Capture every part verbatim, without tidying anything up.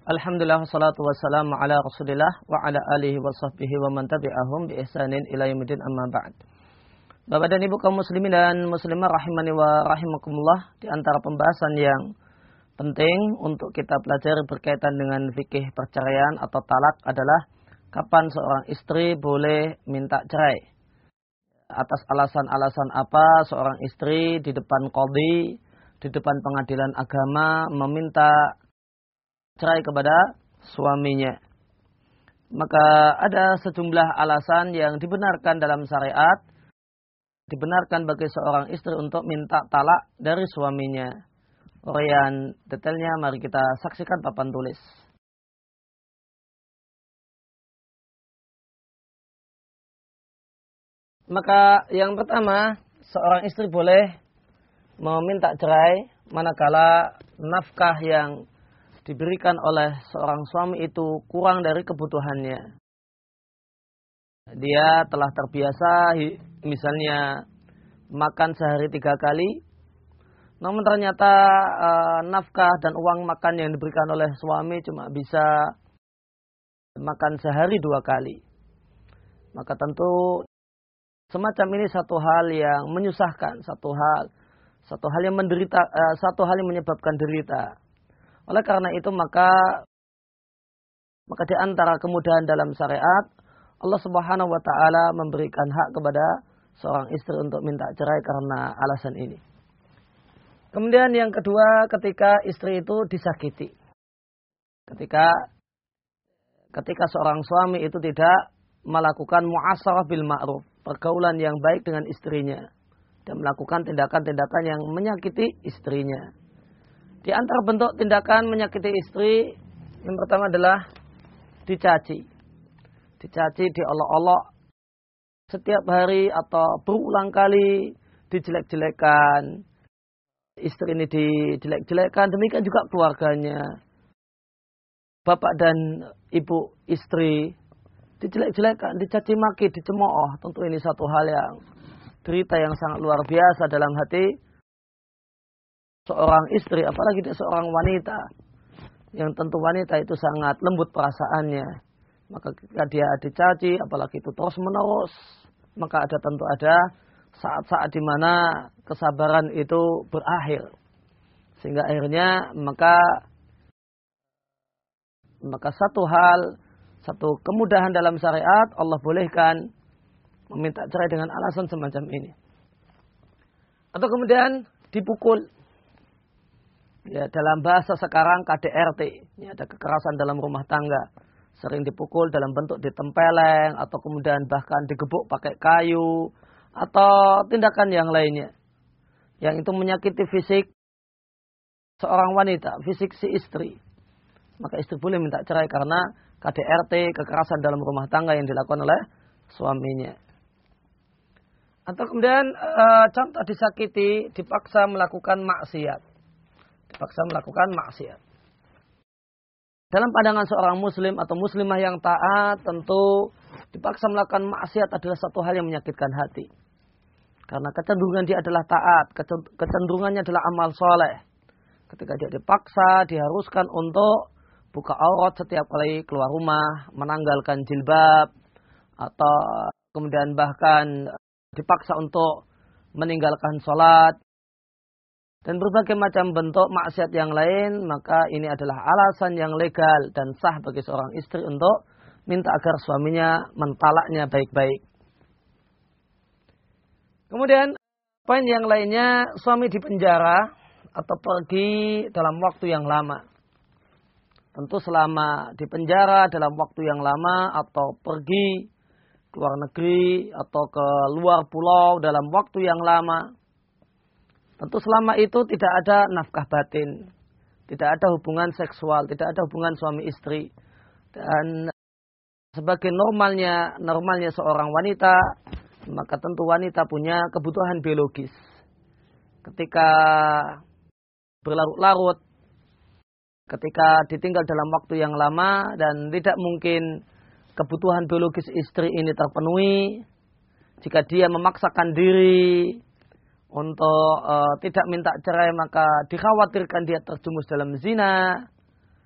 Alhamdulillah wassalatu wassalamu ala Rasulillah wa ala alihi wa sahbihi wa man tabi'ahum bi ihsanin ila yaumil amma ba'd. Bapak dan Ibu kaum muslimin dan muslimah rahimani wa rahimakumullah, di antara pembahasan yang penting untuk kita pelajari berkaitan dengan fikih perceraian atau talak adalah kapan seorang istri boleh minta cerai. Atas alasan-alasan apa seorang istri di depan qadhi, di depan pengadilan agama meminta cerai kepada suaminya. Maka ada sejumlah alasan yang dibenarkan dalam syariat, dibenarkan bagi seorang istri untuk minta talak dari suaminya. Uraian detailnya mari kita saksikan papan tulis. Maka yang pertama, seorang istri boleh meminta cerai manakala nafkah yang diberikan oleh seorang suami itu kurang dari kebutuhannya. Dia telah terbiasa misalnya makan sehari tiga kali, namun ternyata e, nafkah dan uang makan yang diberikan oleh suami cuma bisa makan sehari dua kali. Maka tentu semacam ini satu hal yang menyusahkan, satu hal, satu hal yang menderita, e, satu hal yang menyebabkan derita. Oleh karena itu maka maka di antara kemudahan dalam syariat, Allah Subhanahu wa taala memberikan hak kepada seorang istri untuk minta cerai karena alasan ini. Kemudian yang kedua, ketika istri itu disakiti. Ketika ketika seorang suami itu tidak melakukan mu'asharah bil ma'ruf, pergaulan yang baik dengan istrinya, dan melakukan tindakan-tindakan yang menyakiti istrinya. Di antara bentuk tindakan menyakiti istri, yang pertama adalah dicaci. Dicaci, diolok-olok setiap hari atau berulang kali dijelek-jelekan. Istri ini dijelek-jelekan, demikian juga keluarganya. Bapak dan ibu istri dijelek-jelekan, dicaci maki, dicemooh. Tentu ini satu hal yang derita yang sangat luar biasa dalam hati seorang istri, apalagi dia seorang wanita, yang tentu wanita itu sangat lembut perasaannya. Maka ketika dia dicaci, apalagi itu terus menerus, maka ada tentu ada saat-saat di mana kesabaran itu berakhir, sehingga akhirnya maka maka satu hal, satu kemudahan dalam syariat, Allah bolehkan meminta cerai dengan alasan semacam ini. Atau kemudian dipukul. Ya, dalam bahasa sekarang K D R T, ini ada kekerasan dalam rumah tangga, sering dipukul dalam bentuk ditempeleng atau kemudian bahkan digebuk pakai kayu atau tindakan yang lainnya, yang itu menyakiti fisik seorang wanita, fisik si istri. Maka istri boleh minta cerai karena K D R T, kekerasan dalam rumah tangga yang dilakukan oleh suaminya. Atau kemudian e, contoh disakiti, dipaksa melakukan maksiat. Dipaksa melakukan maksiat. Dalam pandangan seorang muslim atau muslimah yang taat, tentu dipaksa melakukan maksiat adalah satu hal yang menyakitkan hati. Karena kecenderungan dia adalah taat, kecenderungannya adalah amal soleh. Ketika dia dipaksa, diharuskan untuk buka aurat setiap kali keluar rumah, menanggalkan jilbab, atau kemudian bahkan dipaksa untuk meninggalkan sholat, dan berbagai macam bentuk maksiat yang lain, maka ini adalah alasan yang legal dan sah bagi seorang istri untuk minta agar suaminya mentalaknya baik-baik. Kemudian poin yang lainnya, suami dipenjara atau pergi dalam waktu yang lama. Tentu selama dipenjara dalam waktu yang lama atau pergi ke luar negeri atau ke luar pulau dalam waktu yang lama, tentu selama itu tidak ada nafkah batin, tidak ada hubungan seksual, tidak ada hubungan suami istri. Dan sebagai normalnya normalnya seorang wanita, maka tentu wanita punya kebutuhan biologis. Ketika berlarut-larut, ketika ditinggal dalam waktu yang lama dan tidak mungkin kebutuhan biologis istri ini terpenuhi, jika dia memaksakan diri untuk uh, tidak minta cerai, maka dikhawatirkan dia terjumus dalam zina.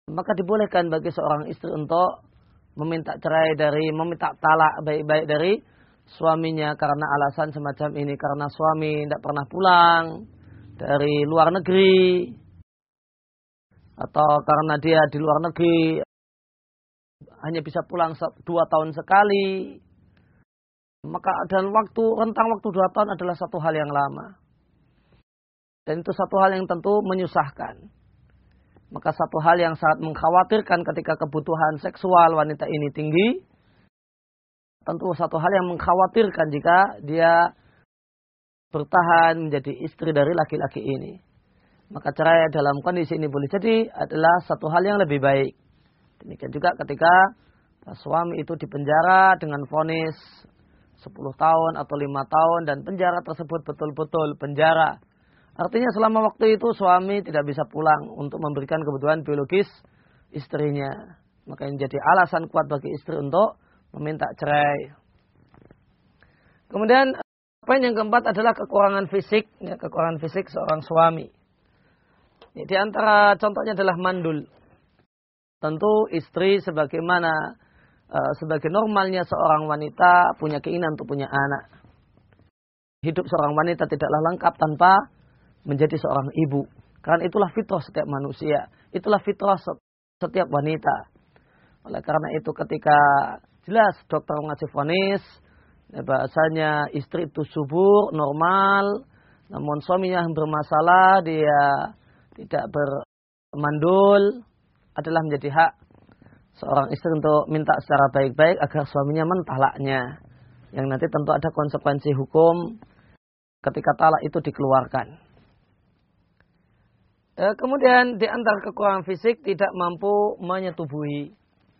maka dibolehkan bagi seorang istri untuk meminta cerai dari, meminta talak baik-baik dari suaminya karena alasan semacam ini. Karena suami tidak pernah pulang dari luar negeri, atau karena dia di luar negeri hanya bisa pulang dua tahun sekali, maka dan waktu rentang waktu dua tahun adalah satu hal yang lama, dan itu satu hal yang tentu menyusahkan. Maka satu hal yang sangat mengkhawatirkan ketika kebutuhan seksual wanita ini tinggi, tentu satu hal yang mengkhawatirkan jika dia bertahan menjadi istri dari laki-laki ini. Maka cerai dalam kondisi ini boleh jadi adalah satu hal yang lebih baik. Demikian juga ketika suami itu dipenjara dengan vonis sepuluh tahun atau lima tahun dan penjara tersebut betul-betul penjara. Artinya selama waktu itu suami tidak bisa pulang untuk memberikan kebutuhan biologis istrinya. Maka ini jadi alasan kuat bagi istri untuk meminta cerai. Kemudian poin yang keempat adalah kekurangan fisik, ya, kekurangan fisik seorang suami. Ya, di antara contohnya adalah mandul. Tentu istri sebagaimana uh, sebagai normalnya seorang wanita punya keinginan untuk punya anak. Hidup seorang wanita tidaklah lengkap tanpa menjadi seorang ibu. Karena itulah fitrah setiap manusia. Itulah fitrah setiap wanita. Oleh karena itu ketika jelas dokter mengasih vonis, ya, bahasanya istri itu subur, normal, namun suaminya yang bermasalah, dia tidak bermandul, adalah menjadi hak seorang istri untuk minta secara baik-baik agar suaminya mentalaknya. Yang nanti tentu ada konsekuensi hukum ketika talak itu dikeluarkan. E, kemudian di antara kekurangan fisik tidak mampu menyetubuhi.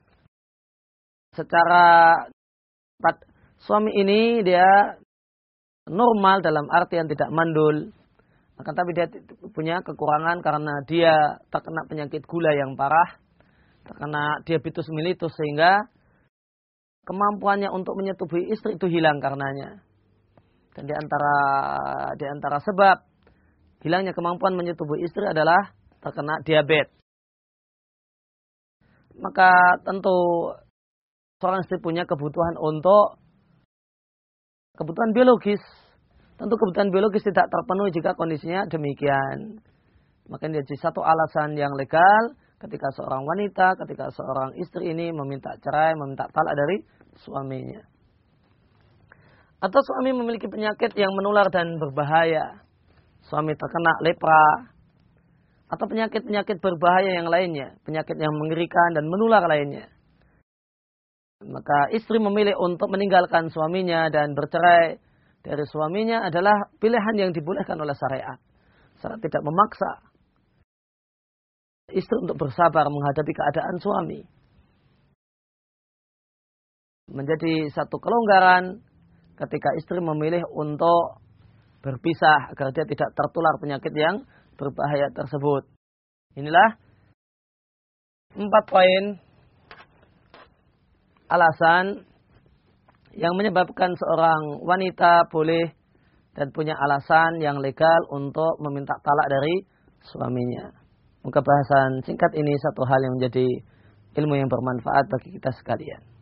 Secara suami ini dia normal dalam artian tidak mandul. Akan tapi dia punya kekurangan karena dia terkena penyakit gula yang parah, terkena diabetes mellitus sehingga kemampuannya untuk menyetubuhi istri itu hilang karenanya. Dan di antara di antara sebab hilangnya kemampuan menyetubuhi istri adalah terkena diabetes. Maka tentu seorang istri punya kebutuhan untuk kebutuhan biologis. Tentu kebutuhan biologis tidak terpenuhi jika kondisinya demikian. Maka ini jadi satu alasan yang legal ketika seorang wanita, ketika seorang istri ini meminta cerai, meminta talak dari suaminya. Atau suami memiliki penyakit yang menular dan berbahaya. Suami terkena lepra atau penyakit-penyakit berbahaya yang lainnya, penyakit yang mengerikan dan menular lainnya. Maka istri memilih untuk meninggalkan suaminya dan bercerai dari suaminya adalah pilihan yang dibolehkan oleh syariat. Syariat tidak memaksa istri untuk bersabar menghadapi keadaan suami. Menjadi satu kelonggaran ketika istri memilih untuk berpisah agar dia tidak tertular penyakit yang berbahaya tersebut. Inilah empat poin alasan yang menyebabkan seorang wanita boleh dan punya alasan yang legal untuk meminta talak dari suaminya. Muka bahasan singkat ini satu hal yang menjadi ilmu yang bermanfaat bagi kita sekalian.